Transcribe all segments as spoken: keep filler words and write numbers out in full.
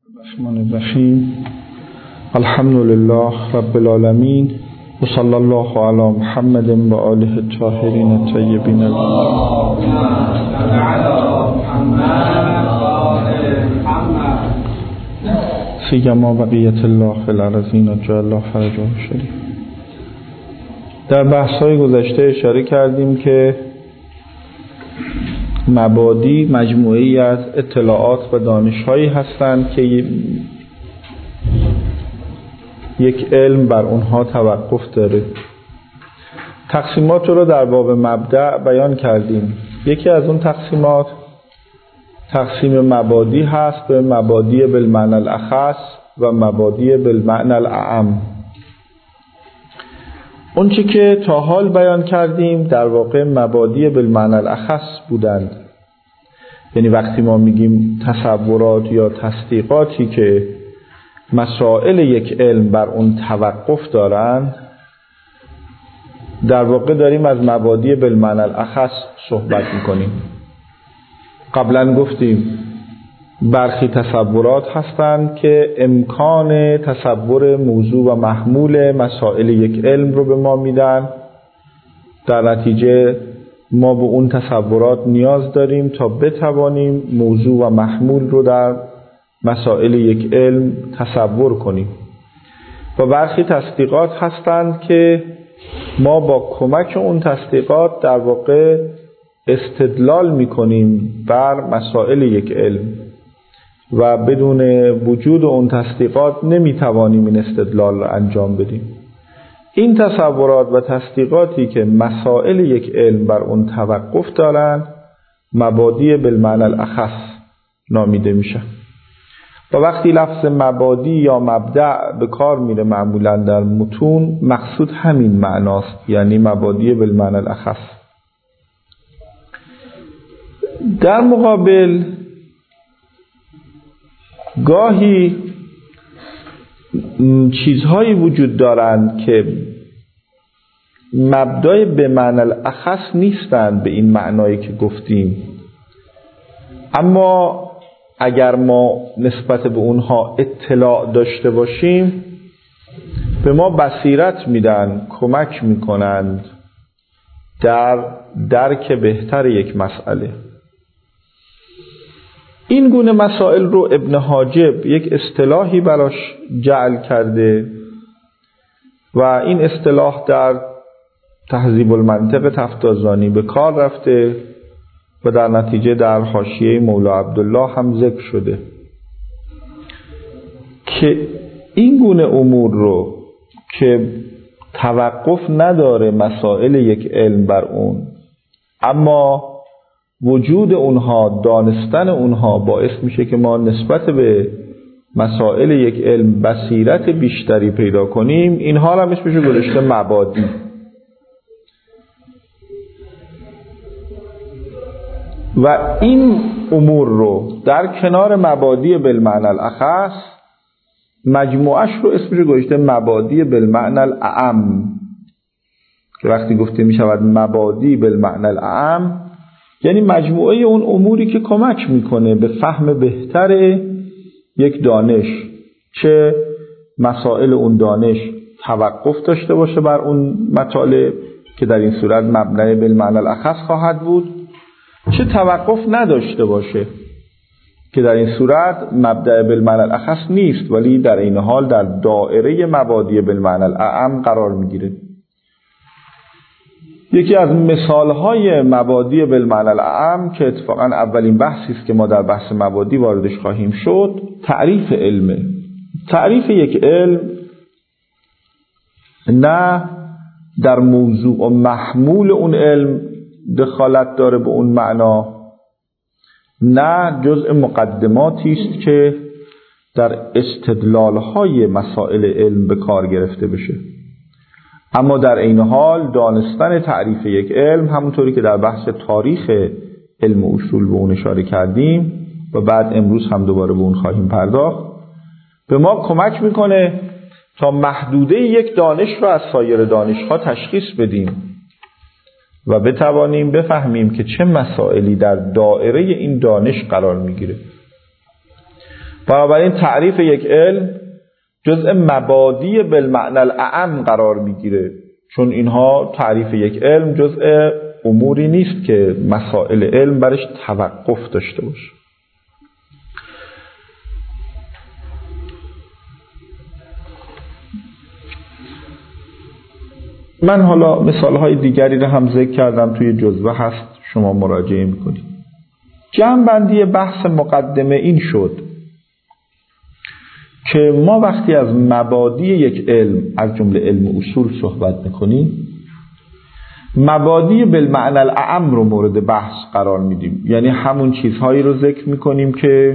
الرحمن الرحیم الحمد لله رب العالمین و صلی الله علی محمد و آله الطاهرین الطیبین سیما بقیت الله فی الارضین اجل الله فرجه شریف. در بحث‌های گذشته اشاره کردیم که مبادی مجموعه‌ای از اطلاعات و دانش‌هایی هستند که یک علم بر اونها توقف داره. تقسیمات رو در باب مبدأ بیان کردیم. یکی از اون تقسیمات تقسیم مبادی هست به مبادی بالمعنی الاخص و مبادی بالمعنی الاعم. اون چی که تا حال بیان کردیم در واقع مبادی بالمعنی الاخص بودند، یعنی وقتی ما میگیم تصورات یا تصدیقاتی که مسائل یک علم بر اون توقف دارند، در واقع داریم از مبادی بالمعنی الاخص صحبت میکنیم. قبلا گفتیم برخی تصورات هستند که امکان تصور موضوع و محمول مسائل یک علم رو به ما میدن. در نتیجه ما به اون تصورات نیاز داریم تا بتوانیم موضوع و محمول رو در مسائل یک علم تصور کنیم. و برخی تصدیقات هستند که ما با کمک اون تصدیقات در واقع استدلال میکنیم بر مسائل یک علم و بدون وجود اون تصدیقات نمیتوانیم این استدلال را انجام بدیم. این تصورات و تصدیقاتی که مسائل یک علم بر اون توقف دارند مبادی بالمعنی الاخص نامیده میشن. و وقتی لفظ مبادی یا مبدأ به کار میره معمولا در متون، مقصود همین معناست، یعنی مبادی بالمعنی الاخص. در مقابل گاهی چیزهایی وجود دارند که مبدای به معنی الاخص نیستند به این معنایی که گفتیم، اما اگر ما نسبت به اونها اطلاع داشته باشیم به ما بصیرت میدن، کمک میکنند در درک بهتر یک مسئله. این گونه مسائل رو ابن حاجب یک اصطلاحی براش جعل کرده و این اصطلاح در تهذیب المنطق تفتازانی به کار رفته و در نتیجه در حاشیه مولا عبدالله هم ذکر شده که این گونه امور رو که توقف نداره مسائل یک علم بر اون، اما وجود اونها، دانستن اونها باعث میشه که ما نسبت به مسائل یک علم بصیرت بیشتری پیدا کنیم، اینها هم اسمش رو گذاشته مبادی. و این امور رو در کنار مبادی بالمعنی الاخص مجموعش رو اسمش رو گذاشته مبادی بالمعنی الاعم، که وقتی گفته میشود مبادی بالمعنی الاعم یعنی مجموعه اون اموری که کمک میکنه به فهم بهتر یک دانش، چه مسائل اون دانش توقف داشته باشه بر اون مطالب که در این صورت مبنی بالمعنی الاخص خواهد بود، چه توقف نداشته باشه که در این صورت مبدأ بالمعنی الاخص نیست ولی در این حال در دائره مبادی بالمعنی الاعم قرار میگیره. یکی از مثالهای مبادی بالمعنی الاعم که اتفاقا اولین بحثی است که ما در بحث مبادی واردش خواهیم شد، تعریف علمه. تعریف یک علم نه در موضوع و محمول اون علم دخالت داره به اون معنا، نه جزء مقدماتی است که در استدلالهای مسائل علم به کار گرفته بشه، اما در این حال دانستن تعریف یک علم، همونطوری که در بحث تاریخ علم اصول به اون اشاره کردیم و بعد امروز هم دوباره به اون خواهیم پرداخت، به ما کمک میکنه تا محدوده یک دانش رو از سایر دانش‌ها تشخیص بدیم و بتوانیم بفهمیم که چه مسائلی در دائره این دانش قرار میگیره. بنابراین تعریف یک علم جزء مبادی بالمعنی الاعم قرار میگیره، چون اینها تعریف یک علم جزء اموری نیست که مسائل علم برش توقف داشته باشه. من حالا مثالهای دیگری رو هم ذکر کردم، توی جزوه هست، شما مراجعه میکنید. جمع بندی بحث مقدمه این شد که ما وقتی از مبادی یک علم از جمله علم اصول صحبت میکنیم، مبادی بالمعنی الاعم رو مورد بحث قرار میدیم، یعنی همون چیزهایی رو ذکر میکنیم که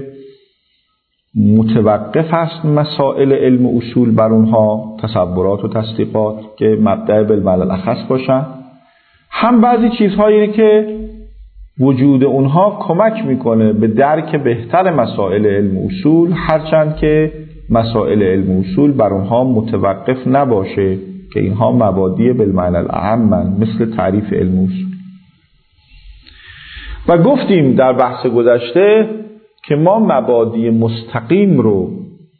متوقف است مسائل علم اصول بر اونها، تصورات و تصدیقات که مبدأ بالمعنی الاخص باشن، هم بعضی چیزهایی که وجود اونها کمک میکنه به درک بهتر مسائل علم اصول، هرچند که مسائل علم اصول بر اونها متوقف نباشه که اینها مبادی بالمعنی الاعم، مثل تعریف علم اصول. و گفتیم در بحث گذشته که ما مبادی مستقیم رو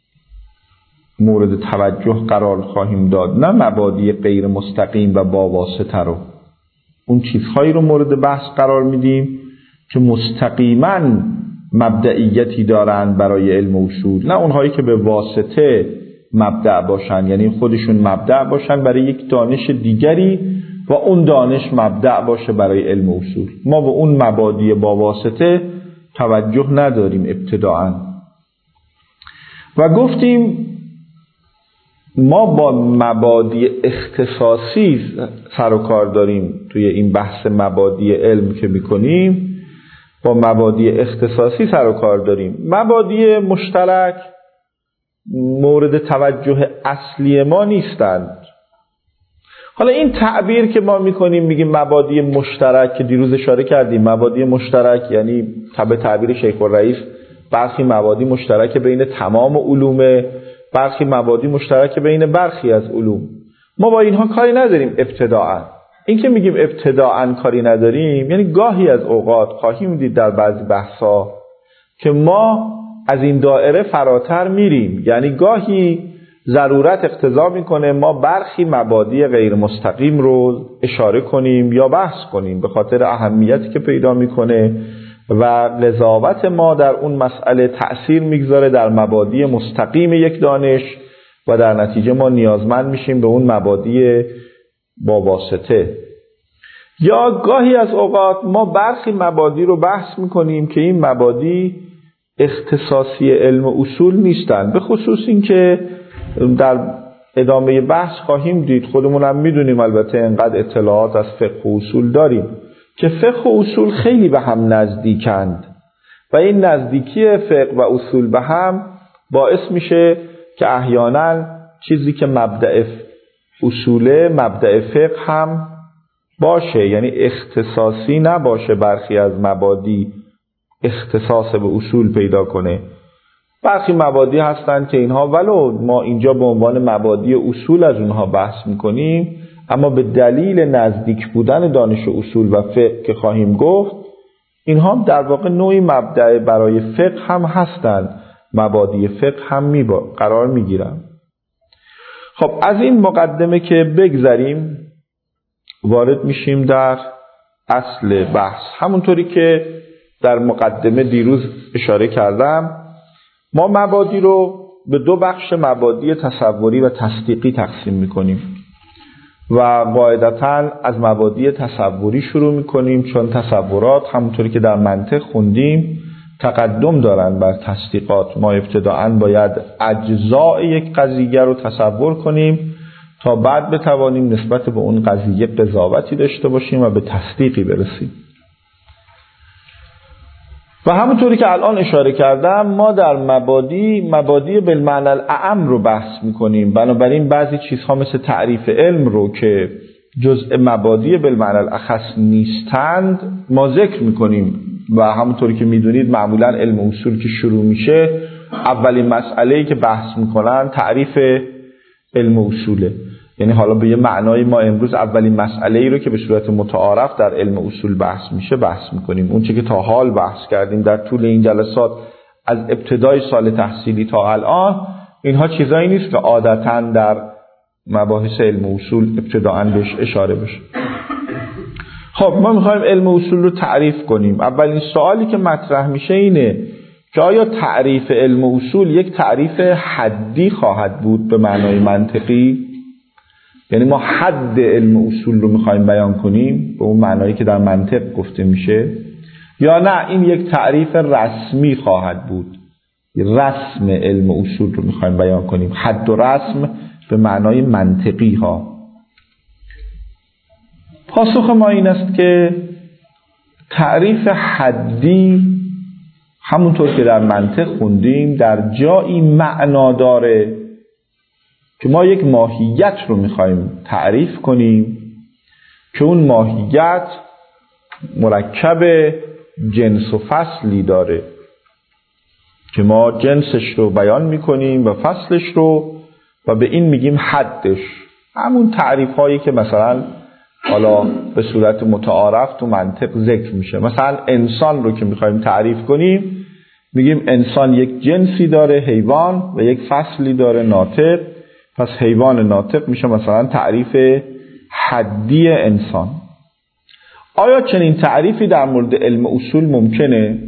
مورد توجه قرار خواهیم داد، نه مبادی غیر مستقیم و با واسطه رو. اون چیزهایی رو مورد بحث قرار میدیم که مستقیما مبدئیتی دارن برای علم اصول، نه اونهایی که به واسطه مبدأ باشن، یعنی خودشون مبدأ باشن برای یک دانش دیگری و اون دانش مبدأ باشه برای علم اصول. ما به اون مبادی با واسطه توجه نداریم ابتداءً. و گفتیم ما با مبادی اختصاصی سر و کار داریم توی این بحث مبادی علم که میکنیم، با مبادی اختصاصی سر و کار داریم. مبادی مشترک مورد توجه اصلی ما نیستند. حالا این تعبیر که ما میکنیم میگیم مبادی مشترک، که دیروز اشاره کردیم مبادی مشترک یعنی تبع تعبیر شیخ الرئیس برخی مبادی مشترک بین تمام علوم، برخی مبادی مشترک بین برخی از علوم. ما با اینها کاری نداریم ابتداءً. این که میگیم ابتداءً کاری نداریم یعنی گاهی از اوقات خواهیم دید در بعضی بحثا که ما از این دایره فراتر میریم، یعنی گاهی ضرورت اقتضا میکنه ما برخی مبادی غیر مستقیم رو اشاره کنیم یا بحث کنیم به خاطر اهمیتی که پیدا میکنه و قضاوت ما در اون مسئله تأثیر میگذاره در مبادی مستقیم یک دانش و در نتیجه ما نیازمند میشیم به اون مبادی با واسطه. یا گاهی از اوقات ما برخی مبادی رو بحث میکنیم که این مبادی اختصاصی علم اصول نیستن، به خصوص این که در ادامه بحث خواهیم دید، خودمون هم میدونیم البته انقدر اطلاعات از فقه و اصول داریم که فقه و اصول خیلی به هم نزدیکند و این نزدیکی فقه و اصول به هم باعث میشه که احیانا چیزی که مبدأ اصوله مبدأ فقه هم باشه، یعنی اختصاصی نباشه، برخی از مبادی اختصاص به اصول پیدا کنه. برخی مبادی هستن که اینها ولو ما اینجا به عنوان مبادی اصول از اونها بحث میکنیم، اما به دلیل نزدیک بودن دانش اصول و فقه که خواهیم گفت، اینها در واقع نوعی مبدأ برای فقه هم هستند، مبادی فقه هم می قرار میگیرن. خب از این مقدمه که بگذریم وارد میشیم در اصل بحث. همونطوری که در مقدمه دیروز اشاره کردم، ما مبادی رو به دو بخش مبادی تصوری و تصدیقی تقسیم میکنیم و قاعدتاً از مبادی تصوری شروع میکنیم، چون تصورات همونطوری که در منطق خوندیم تقدم دارن بر تصدیقات. ما ابتداءً باید اجزاء یک قضیه رو تصور کنیم تا بعد بتوانیم نسبت به اون قضیه قضاوتی داشته باشیم و به تصدیقی برسیم. و همونطوری که الان اشاره کردم ما در مبادی مبادی بالمعنی الاعم رو بحث میکنیم، بنابراین بعضی چیزها مثل تعریف علم رو که جزء مبادی بالمعنی الاخص نیستند ما ذکر میکنیم. و همونطوری که میدونید معمولا علم اصول که شروع میشه اولین مسئله‌ای که بحث میکنن تعریف علم اصوله، یعنی حالا به یه معنای ما امروز اولین مسئله‌ای رو که به صورت متعارف در علم اصول بحث میشه بحث میکنیم. اون چیزی که تا حال بحث کردیم در طول این جلسات از ابتدای سال تحصیلی تا الان، اینها چیزایی نیست که عادتاً در مباحث علم اصول ابتداءً بهش اشاره بشه. خب ما میخوایم علم اصول رو تعریف کنیم. اولین سوالی که مطرح میشه اینه که آیا تعریف علم اصول یک تعریف حدی خواهد بود به معنای منطقی؟ یعنی ما حد علم اصول رو میخوایم بیان کنیم به اون معنایی که در منطق گفته میشه، یا نه این یک تعریف رسمی خواهد بود، رسم علم اصول رو میخوایم بیان کنیم، حد و رسم به معنای منطقی ها؟ پاسخ ما این است که تعریف حدی همونطور که در منطق خوندیم در جایی معنا داره که ما یک ماهیت رو میخوایم تعریف کنیم که اون ماهیت مرکب جنس و فصلی داره که ما جنسش رو بیان میکنیم و فصلش رو و به این میگیم حدش. همون تعریف هایی که مثلا حالا به صورت متعارف تو منطق ذکر میشه. مثلا انسان رو که میخوایم تعریف کنیم میگیم انسان یک جنسی داره حیوان و یک فصلی داره ناطق، پس حیوان ناطق میشه مثلا تعریف حدی انسان. آیا چنین تعریفی در مورد علم اصول ممکنه؟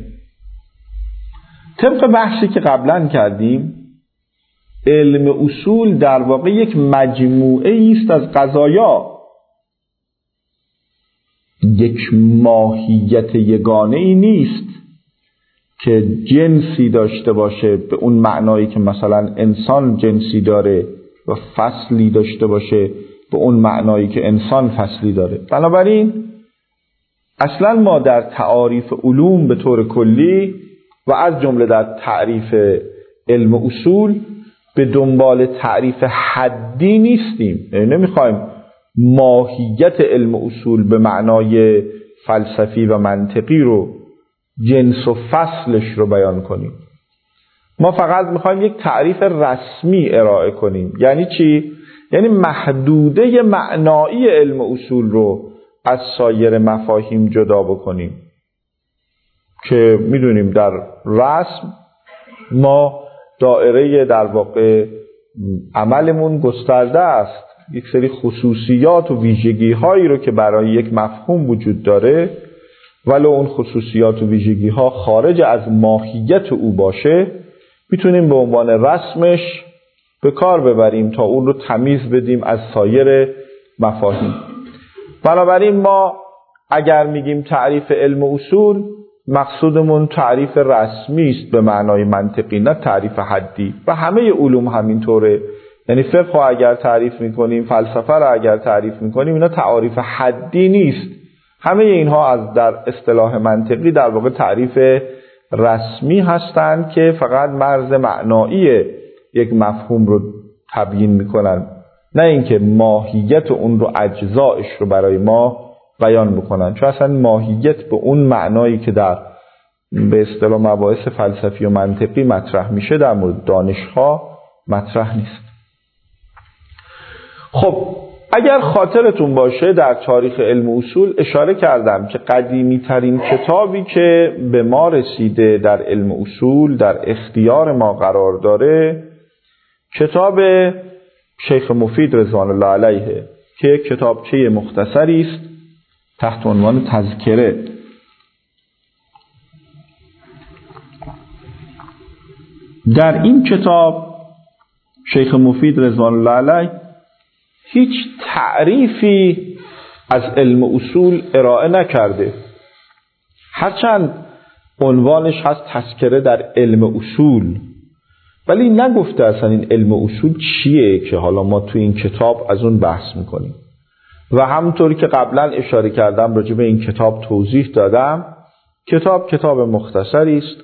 طبق بحثی که قبلا کردیم علم اصول در واقع یک مجموعه است از قضایا، یک ماهیت یگانه ای نیست که جنسی داشته باشه به اون معنایی که مثلا انسان جنسی داره و فصلی داشته باشه به اون معنایی که انسان فصلی داره. بنابراین اصلا ما در تعاریف علوم به طور کلی و از جمله در تعریف علم اصول به دنبال تعریف حدی نیستیم. یعنی نمیخوایم ماهیت علم اصول به معنای فلسفی و منطقی رو، جنس و فصلش رو بیان کنیم. ما فقط میخوایم یک تعریف رسمی ارائه کنیم. یعنی چی؟ یعنی محدوده معنایی علم اصول رو از سایر مفاهیم جدا بکنیم که میدونیم در رسم ما دایره در واقع عملمون گسترده است. یک سری خصوصیات و ویژگی هایی رو که برای یک مفهوم وجود داره ولو اون خصوصیات و ویژگی ها خارج از ماهیت او باشه میتونیم به عنوان رسمش به کار ببریم تا اون رو تمیز بدیم از سایر مفاهیم. بنابراین ما اگر میگیم تعریف علم اصول مقصودمون تعریف رسمی است به معنای منطقی، نه تعریف حدی. و همه علوم همینطوره. یعنی فقه رو اگر تعریف میکنیم، فلسفه رو اگر تعریف میکنیم، اینا تعریف حدی نیست. همه اینها از در اصطلاح منطقی در واقع تعریف رسمی هستند که فقط مرز معنایی یک مفهوم رو تبیین میکنن، نه اینکه ماهیت اون رو، اجزایش رو برای ما بیان میکنن. چون اصلا ماهیت به اون معنایی که در به اصطلاح مباحث فلسفی و منطقی مطرح میشه در مورد دانش‌ها مطرح نیست. خب اگر خاطرتون باشه در تاریخ علم اصول اشاره کردم که قدیمی ترین کتابی که به ما رسیده در علم اصول در اختیار ما قرار داره کتاب شیخ مفید رضوان الله علیه که یک کتابچه مختصری است تحت عنوان تذکره. در این کتاب شیخ مفید رضوان الله علیه هیچ تعریفی از علم اصول ارائه نکرده، هرچند عنوانش هست تذکره در علم اصول، ولی نگفته اصلا این علم اصول چیه که حالا ما تو این کتاب از اون بحث میکنیم. و همونطوری که قبلا اشاره کردم راجع به این کتاب توضیح دادم، کتاب کتاب مختصری است،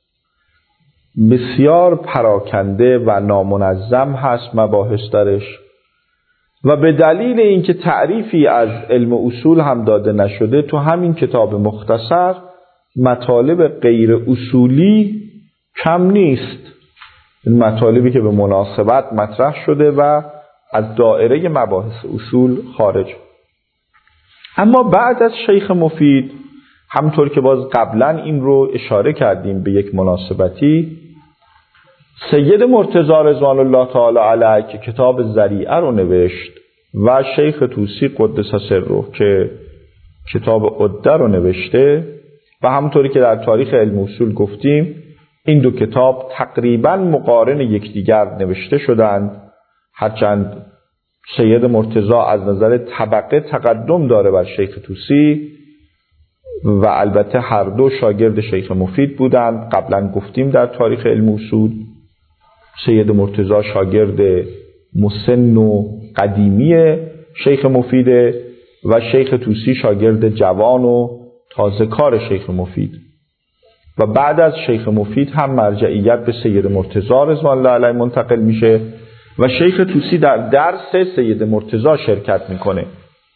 بسیار پراکنده و نامنظم هست مباحث درش و به دلیل اینکه تعریفی از علم اصول هم داده نشده تو همین کتاب مختصر مطالب غیر اصولی کم نیست. این مطالبی که به مناسبت مطرح شده و از دایره مباحث اصول خارج. اما بعد از شیخ مفید همونطور که باز قبلا این رو اشاره کردیم به یک مناسبتی، سید مرتضی رضوان الله تعالی علیه که کتاب ذریعه رو نوشت و شیخ طوسی قدس سره که کتاب عده رو نوشته و همونطوری که در تاریخ علم اصول گفتیم این دو کتاب تقریبا مقارن یکدیگر نوشته شدند، هرچند سید مرتضی از نظر طبقه تقدم داره بر شیخ طوسی و البته هر دو شاگرد شیخ مفید بودند. قبلا گفتیم در تاریخ علم اصول سید مرتضی شاگرد مسن و قدیمی شیخ مفیده و شیخ طوسی شاگرد جوان و تازه کار شیخ مفید و بعد از شیخ مفید هم مرجعیت به سید مرتضی رضوان الله علیه منتقل میشه و شیخ طوسی در درس سید مرتضی شرکت میکنه.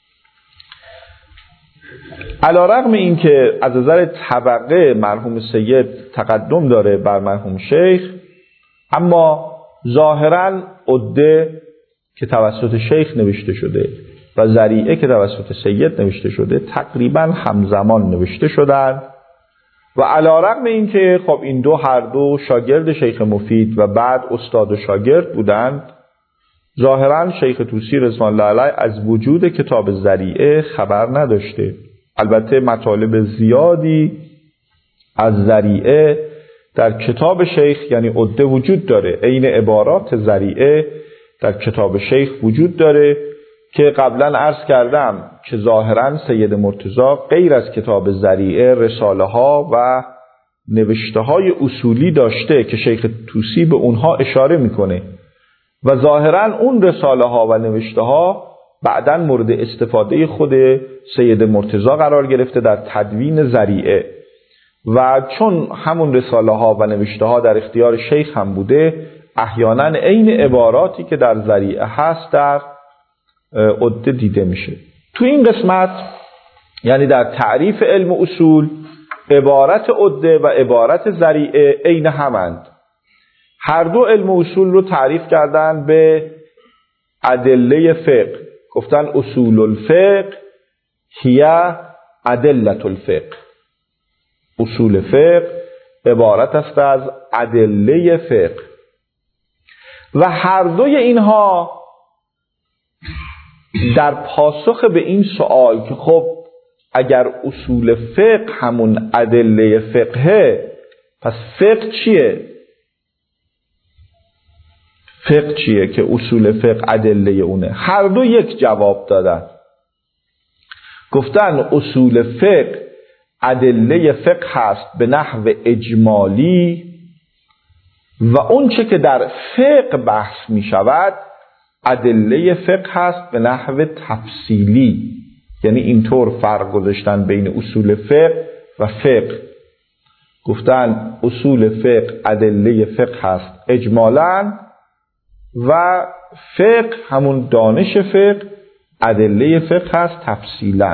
علی رغم این که از نظر طبقه مرحوم سید تقدم داره بر مرحوم شیخ، اما ظاهراً عده که توسط شیخ نوشته شده و ذریعه که توسط سید نوشته شده تقریباً همزمان نوشته شدند و علی رغم این که خب این دو هر دو شاگرد شیخ مفید و بعد استاد و شاگرد بودند، ظاهراً شیخ طوسی رضوان الله علیه از وجود کتاب ذریعه خبر نداشته. البته مطالب زیادی از ذریعه در کتاب شیخ یعنی عده وجود داره، عین عبارات ذریعه در کتاب شیخ وجود داره که قبلا عرض کردم که ظاهراً سید مرتضی غیر از کتاب ذریعه رساله ها و نوشته های اصولی داشته که شیخ طوسی به اونها اشاره میکنه و ظاهراً اون رساله ها و نوشته ها بعداً مورد استفاده خود سید مرتضی قرار گرفته در تدوین ذریعه و چون همون رساله ها و نوشته ها در اختیار شیخ هم بوده، احیانا عین عباراتی که در ذریعه هست در عده دیده میشه. تو این قسمت یعنی در تعریف علم اصول عبارت عده و عبارت ذریعه عین همند. هر دو علم اصول رو تعریف کردن به ادله فقه، گفتن اصول الفقه هی ادله الفقه. اصول فقه عبارت است از ادله فقه و هر دوی اینها در پاسخ به این سوال که خب اگر اصول فقه همون ادله فقهه پس فقه چیه؟ فقه چیه که اصول فقه ادله اونه؟ هر دو یک جواب دادن، گفتن اصول فقه ادله فقه هست به نحو اجمالی و اون چه که در فقه بحث می شود ادله فقه هست به نحو تفصیلی. یعنی اینطور فرق گذاشتن بین اصول فقه و فقه، گفتن اصول فقه ادله فقه هست اجمالاً و فقه همون دانش فقه ادله فقه هست تفصیلاً.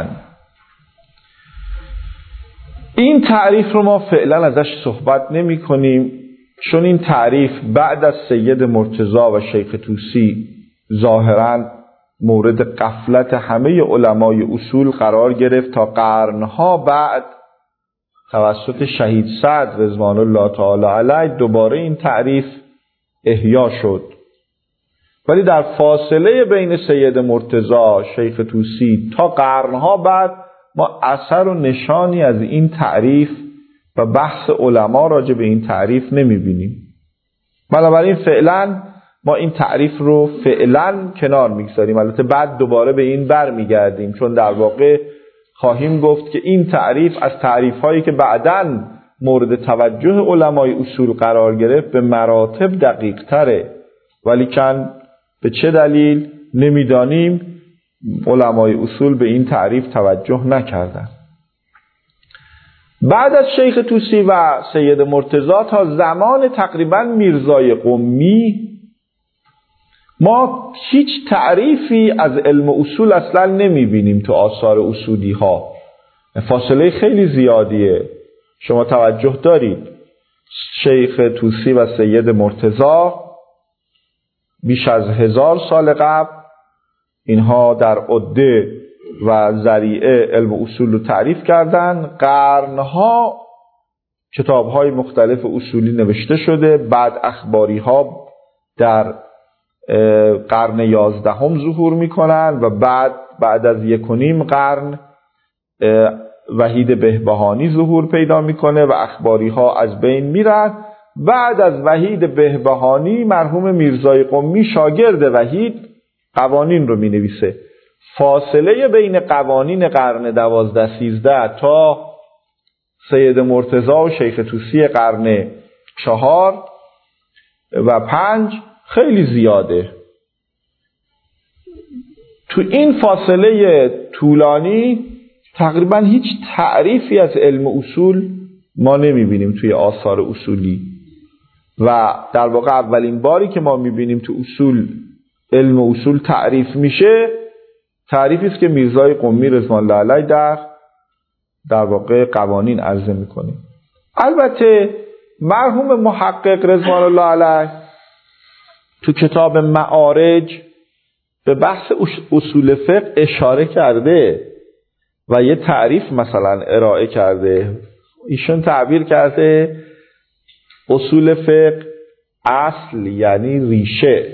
این تعریف رو ما فعلا ازش صحبت نمی کنیم چون این تعریف بعد از سید مرتضی و شیخ طوسی ظاهراً مورد غفلت همه علمای اصول قرار گرفت تا قرنها بعد توسط شهید سعد رضوان الله تعالی علیه دوباره این تعریف احیا شد. ولی در فاصله بین سید مرتضی شیخ طوسی تا قرنها بعد ما اثر و نشانی از این تعریف و بحث علما راجع به این تعریف نمی بینیم. بنابراین فعلا ما این تعریف رو فعلا کنار میگذاریم. البته بعد دوباره به این بر میگردیم چون در واقع خواهیم گفت که این تعریف از تعریف هایی که بعداً مورد توجه علمای اصول قرار گرفت به مراتب دقیق تره، ولی کن به چه دلیل نمیدانیم علمای اصول به این تعریف توجه نکردن. بعد از شیخ طوسی و سید مرتضی تا زمان تقریبا میرزای قمی ما هیچ تعریفی از علم اصول اصلا نمی بینیم تو آثار اصولی ها. فاصله خیلی زیادیه. شما توجه دارید شیخ طوسی و سید مرتضی بیش از هزار سال قبل اینها در عده و ذریعه علم اصول رو تعریف کردن. قرنها کتاب‌های مختلف اصولی نوشته شده. بعد اخباری ها در قرن یازدهم ظهور میکنن و بعد بعد از یک و نیم قرن وحید بهبهانی ظهور پیدا میکنه و اخباری ها از بین میرن. بعد از وحید بهبهانی مرحوم میرزای قمی شاگرد وحید قوانین رو مینویسه. فاصله بین قوانین قرن دوازده سیزده تا سید مرتضی و شیخ طوسی قرن چهار و پنج خیلی زیاده. تو این فاصله طولانی تقریبا هیچ تعریفی از علم اصول ما نمیبینیم توی آثار اصولی و در واقع اولین باری که ما میبینیم تو اصول علم اصول تعریف میشه تعریفی است که میرزای قمی رضوان الله علیه در در واقع قوانین عرضه میکنه. البته مرحوم محقق رضوان الله علیه تو کتاب معارج به بحث اصول فقه اشاره کرده و یه تعریف مثلا ارائه کرده. ایشون تعبیر کرده اصول فقه اصل یعنی ریشه،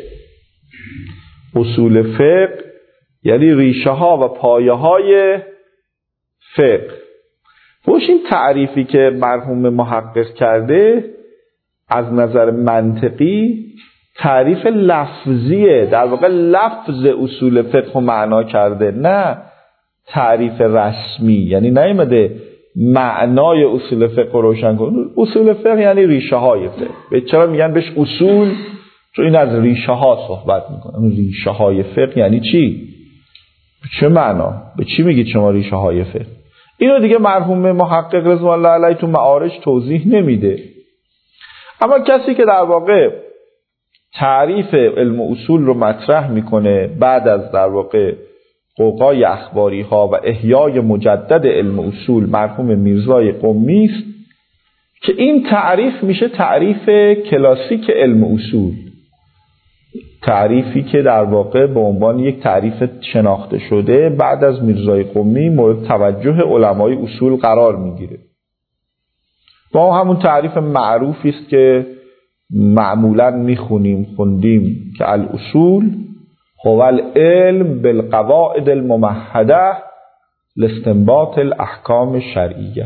اصول فقه یعنی ریشه ها و پایه های فقه. خوش این تعریفی که مرحوم محقق کرده از نظر منطقی تعریف لفظیه، در واقع لفظ اصول فقه معنا کرده، نه تعریف رسمی. یعنی نیامده معنای اصول فقه روشن کنه. اصول فقه یعنی ریشه های فقه. به چرا میگن بهش اصول؟ چون این از ریشه ها صحبت میکنه. ریشه های فقه یعنی چی؟ به چه معنا؟ به چی میگید شما ریشه های فقه؟ اینو دیگه مرحوم محقق رضوان الله علیه تو معارج توضیح نمیده. اما کسی که در واقع تعریف علم اصول رو مطرح میکنه بعد از در واقع قوقای اخباری ها و احیای مجدد علم اصول مرحوم میرزای قمی است که این تعریف میشه تعریف کلاسیک علم اصول، تعریفی که در واقع به عنوان یک تعریف شناخته شده بعد از میرزای قمی مورد توجه علمای اصول قرار میگیره. با همون تعریف معروفی است که معمولا میخونیم خوندیم که الاصول هو العلم بالقواعد الممهده لاستنباط الاحکام شرعیه.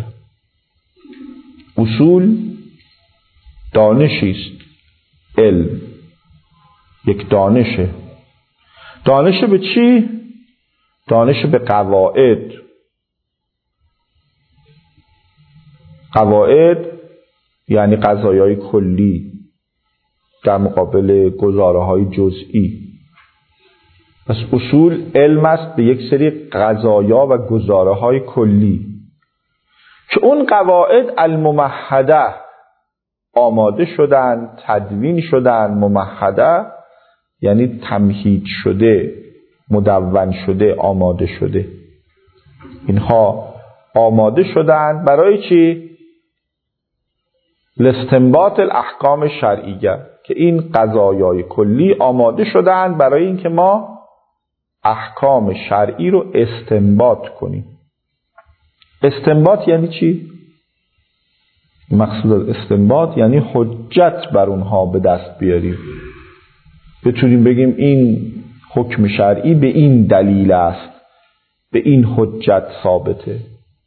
اصول دانشی است، علم یک دانشه. دانش به چی؟ دانش به قواعد. قواعد یعنی قضایای کلی در مقابل گزاره‌های جزئی. پس اصول علم است به یک سری قضایا و گزاره‌های کلی که اون قواعد الممهده آماده شدن، تدوین شدن. ممهده یعنی تمهید شده، مدون شده، آماده شده. اینها آماده شدن برای چی؟ لاستنباط الاحکام شرعیه، که این قضایای کلی آماده شدن برای اینکه ما احکام شرعی رو استنباط کنیم. استنباط یعنی چی؟ مقصود از استنباط یعنی حجت بر اونها به دست بیاریم، بتونیم بگیم این حکم شرعی به این دلیل است، به این حجت ثابته.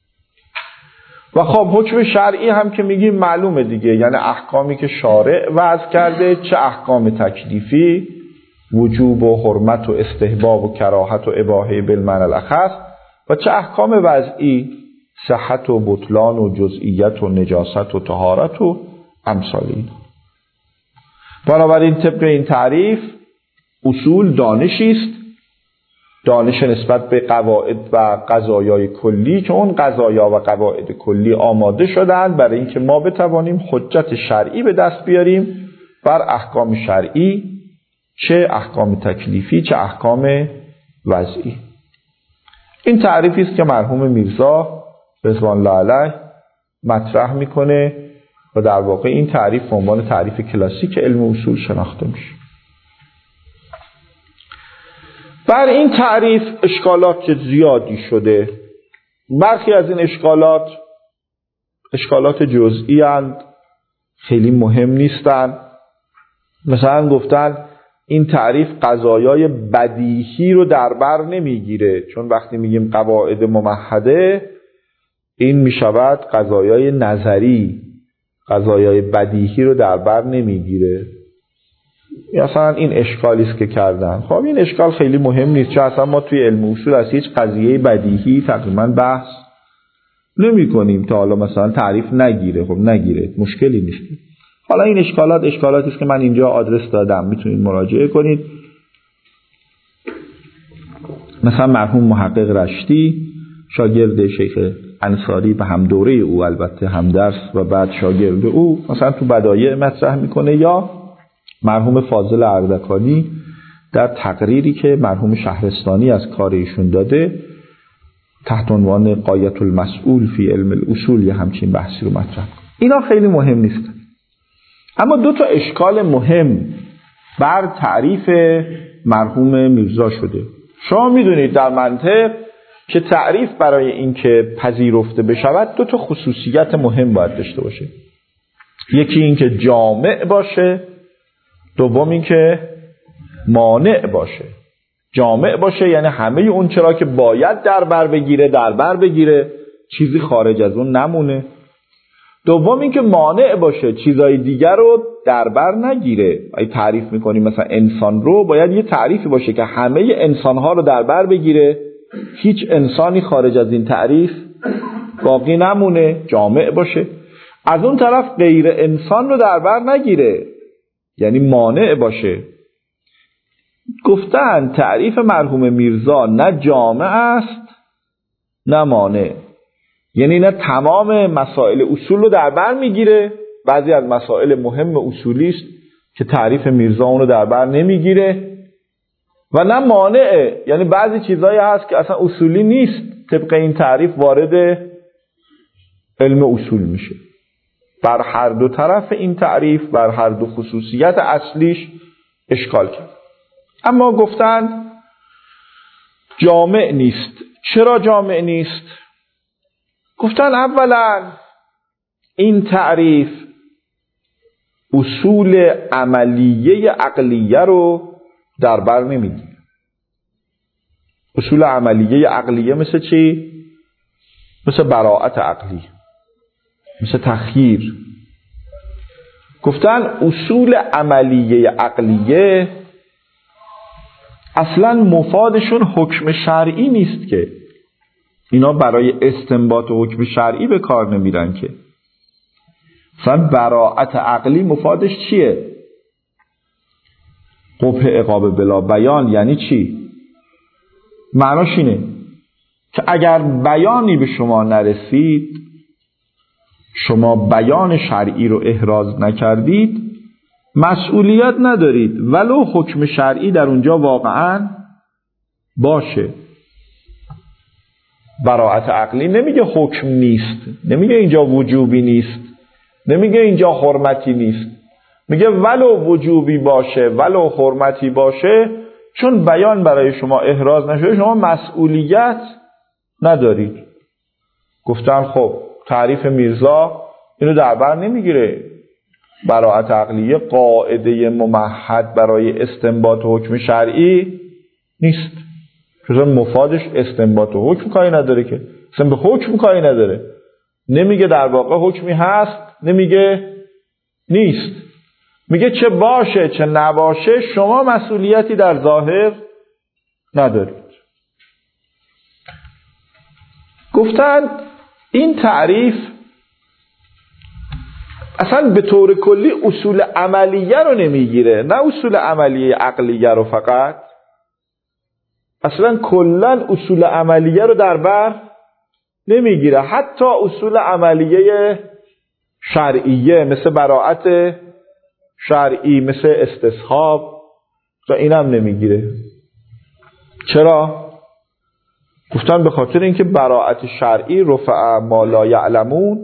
و خب حکم شرعی هم که میگیم معلومه دیگه، یعنی احکامی که شارع وضع کرده، چه احکام تکلیفی وجوب و حرمت و استحباب و کراهت و اباحه بالمعنی الاخص، و چه احکام وضعی صحت و بطلان و جزئیت و نجاست و طهارت و امثال این. بنابراین طبق این تعریف اصول دانشی است، دانش نسبت به قواعد و قضایای کلی که اون قضایا و قواعد کلی آماده شدند برای اینکه ما بتوانیم حجت شرعی به دست بیاریم بر احکام شرعی، چه احکام تکلیفی چه احکام وضعی. این تعریفی است که مرحوم میرزا رضوان الله علیه مطرح میکنه و در واقع این تعریف به عنوان تعریف کلاسیک علم اصول شناخته میشه. بر این تعریف اشکالات زیادی شده. برخی از این اشکالات اشکالات جزئی اند، خیلی مهم نیستند. مثلا گفتن این تعریف قضایای بدیهی رو در بر نمیگیره، چون وقتی میگیم قواعد ممهده این میشود قضایای نظری، قضایای بدیهی رو در بر نمیگیره. مثلا این اشکالی است که کردن. خب این اشکال خیلی مهم نیست، چون اصلا ما توی علم اصول از هیچ قضیه بدیهی تقریبا بحث نمی کنیم تا حالا مثلا تعریف نگیره. خب نگیره، مشکلی نیست. حالا این اشکالات اشکالاتی است که من اینجا آدرس دادم، میتونید مراجعه کنید. مثلا مرحوم محقق رشتی شاگرد شیخ انصاری به هم دوره او، البته هم درس و بعد شاگرد او، مثلا تو بدایع مطرح میکنه، یا مرحوم فاضل اردکانی در تقریری که مرحوم شهرستانی از کار ایشون داده تحت عنوان غایة المسئول فی علم الاصول یه همچین بحثی رو مطرح. اینا خیلی مهم نیستن. اما دو تا اشکال مهم بر تعریف مرحوم میرزا شده. شما میدونید در منطق که تعریف برای اینکه پذیرفته بشود دو تا خصوصیت مهم باید داشته باشه. یکی این که جامع باشه، دوم این که مانع باشه. جامع باشه یعنی همه اون چرا که باید در بر بگیره در بر بگیره، چیزی خارج از اون نمونه. دوم این که مانع باشه، چیزای دیگر رو در بر نگیره. اگه تعریف میکنیم مثلا انسان رو، باید یه تعریفی باشه که همه انسانها رو در بر بگیره، هیچ انسانی خارج از این تعریف باقی نمونه، جامع باشه. از اون طرف غیر انسان رو در بر نگیره، یعنی مانع باشه. گفتن تعریف مرحوم میرزا نه جامع است نه مانع، یعنی نه تمام مسائل اصول رو در بر میگیره، بعضی از مسائل مهم اصولی است که تعریف میرزا اون رو در بر نمیگیره، و نه مانعه، یعنی بعضی چیزایی هست که اصلا اصولی نیست، طبق این تعریف وارد علم اصول میشه. بر هر دو طرف این تعریف، بر هر دو خصوصیت اصلیش اشکال کرد. اما گفتن جامع نیست. چرا جامع نیست؟ گفتن اولا این تعریف اصول عملیه عقلیه رو در بر نمیگیره. اصول عملیه عقلیه مثل چی؟ مثل براءت عقلی، مثل تخییر. گفتن اصول عملیه عقلیه اصلا مفادشون حکم شرعی نیست، که اینا برای استنباط حکم شرعی به کار نمیرن. که مثلا براءت عقلی مفادش چیه؟ قبح عقاب بلا بیان. یعنی چی؟ معناش اینه که اگر بیانی به شما نرسید، شما بیان شرعی رو احراز نکردید، مسئولیت ندارید ولو حکم شرعی در اونجا واقعا باشه. براءت عقلی نمیگه حکم نیست، نمیگه اینجا وجوبی نیست، نمیگه اینجا حرمتی نیست، میگه ولو وجوبی باشه ولو حرمتی باشه، چون بیان برای شما احراز نشده شما مسئولیت ندارید. گفتن خب تعریف میرزا اینو در بر نمیگیره. براءت عقلیه قاعده ممهد برای استنباط حکم شرعی نیست، چون مفادش استنباط حکم کاری نداره، که اصلا به حکم کاری نداره. نمیگه در واقع حکمی هست، نمیگه نیست، میگه چه باشه چه نباشه شما مسئولیتی در ظاهر ندارید. گفتن این تعریف اصلا به طور کلی اصول عملیه رو نمیگیره، نه اصول عملیه عقلیه رو فقط، اصلا کلا اصول عملیه رو در بر نمیگیره، حتی اصول عملیه شرعیه مثل براءت شرعی، مثل استصحاب، و اینم نمیگیره. چرا؟ گفتن به خاطر اینکه براءت شرعی رفع ما لا یعلمون،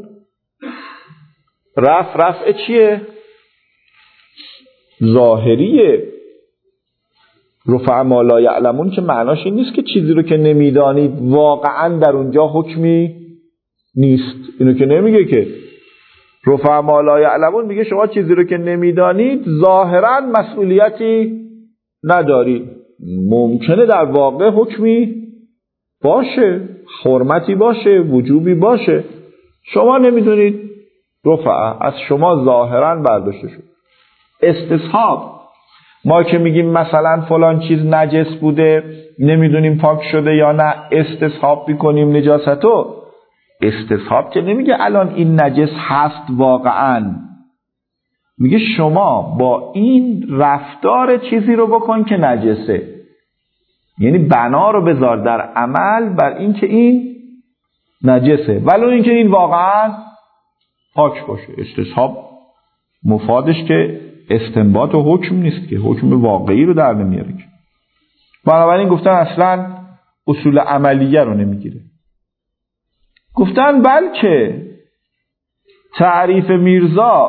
رفع رفع چیه؟ ظاهریه. رفع ما لا یعلمون که معناش این نیست که چیزی رو که نمیدانید واقعا در اونجا حکمی نیست. اینو که نمیگه که رفع ما لا یعلمون، میگه شما چیزی رو که نمیدانید ظاهرا مسئولیتی ندارید. ممکنه در واقع حکمی باشه، حرمتی باشه، وجوبی باشه، شما نمیدونید، رفع از شما ظاهرا برداشته شد. استصحاب، ما که میگیم مثلا فلان چیز نجس بوده نمیدونیم پاک شده یا نه، استصحاب میکنیم نجاستو. استصحاب که نمیگه الان این نجس هست واقعا، میگه شما با این رفتار چیزی رو بکن که نجسه، یعنی بنا رو بذار در عمل بر این که این نجسه ولو این که این واقعا پاک باشه. استصحاب مفادش که استنباط و حکم نیست، که حکم واقعی رو در نمیاره. بنابراین گفتن اصلا اصول عملیه رو نمیگیره. گفتن بلکه تعریف میرزا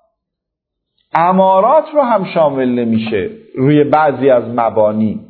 امارات رو هم شامل نمیشه روی بعضی از مبانی.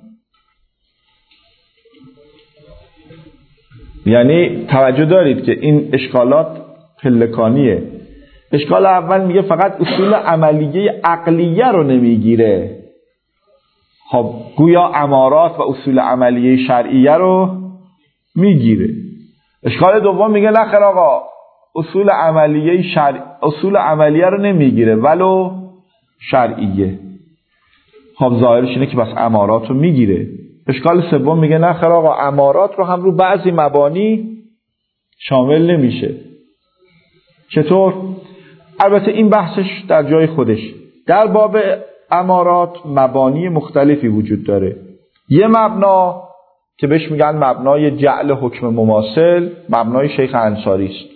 یعنی توجه دارید که این اشکالات پلکانیه. اشکال اول میگه فقط اصول عملیه عقلیه رو نمیگیره، خب گویا امارات و اصول عملیه شرعیه رو میگیره. اشکال دوم میگه نه خیر آقا، اصول عملیه شرع اصول عملیه رو نمیگیره ولو شرعیه. خب ظاهرش اینه که بس امارات رو میگیره. اشکال سوم میگه نه خیر آقا، امارات رو هم رو بعضی مبانی شامل نمیشه. چطور؟ البته این بحثش در جای خودش. در باب امارات مبانی مختلفی وجود داره. یه مبنا که بهش میگن مبنای جعل حکم مماثل، مبنای شیخ انصاری است.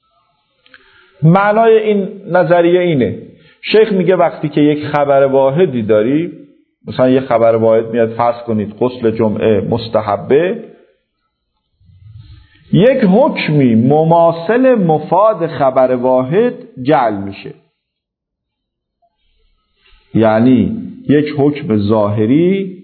معنای این نظریه اینه، شیخ میگه وقتی که یک خبر واحدی داری، مثلا یک خبر واحد میاد فرض کنید غسل جمعه مستحبه، یک حکمی مماثل مفاد خبر واحد جعل میشه. یعنی یک حکم ظاهری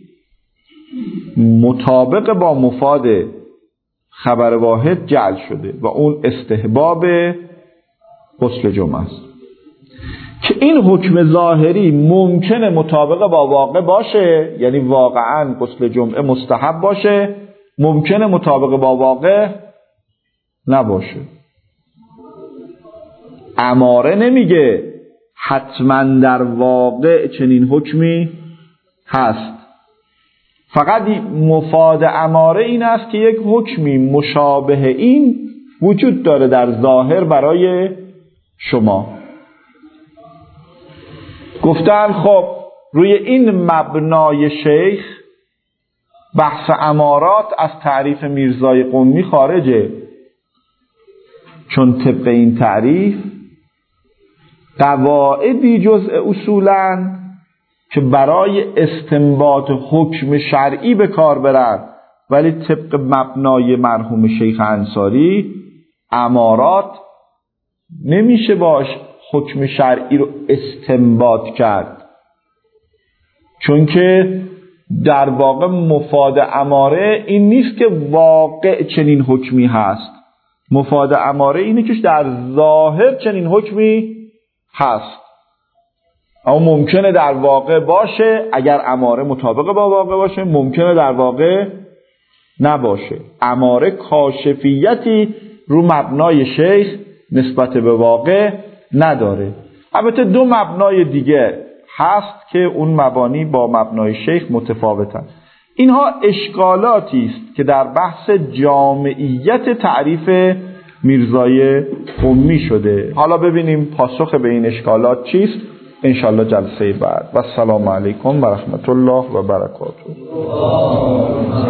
مطابق با مفاد خبر واحد جعل شده و اون استحباب غسل جمعه است. که این حکم ظاهری ممکنه مطابق با واقع باشه، یعنی واقعا غسل جمعه مستحب باشه، ممکنه مطابق با واقع نباشه. اماره نمیگه حتما در واقع چنین حکمی هست، فقط مفاد اماره این است که یک حکمی مشابه این وجود داره در ظاهر برای شما. گفتن خب روی این مبنای شیخ بحث امارات از تعریف میرزای قمی خارجه، چون طبق این تعریف قواعدی جزء اصولن که برای استنباط حکم شرعی به کار برن، ولی طبق مبنای مرحوم شیخ انصاری امارات نمیشه باش حکم شرعی رو استنباط کرد، چون که در واقع مفاد اماره این نیست که واقع چنین حکمی هست. مفاد اماره اینه که در ظاهر چنین حکمی هست، اما ممکنه در واقع باشه. اگر اماره مطابق با واقع باشه ممکنه در واقع نباشه. اماره کاشفیتی رو مبنای شیخ نسبت به واقع نداره. البته دو مبنای دیگه هست که اون مبانی با مبنای شیخ متفاوتن. اینها اشکالاتی است که در بحث جامعیت تعریف میرزای قمی شده. حالا ببینیم پاسخ به این اشکالات چیست انشالله جلسه بعد. و السلام علیکم و رحمت الله و برکاته.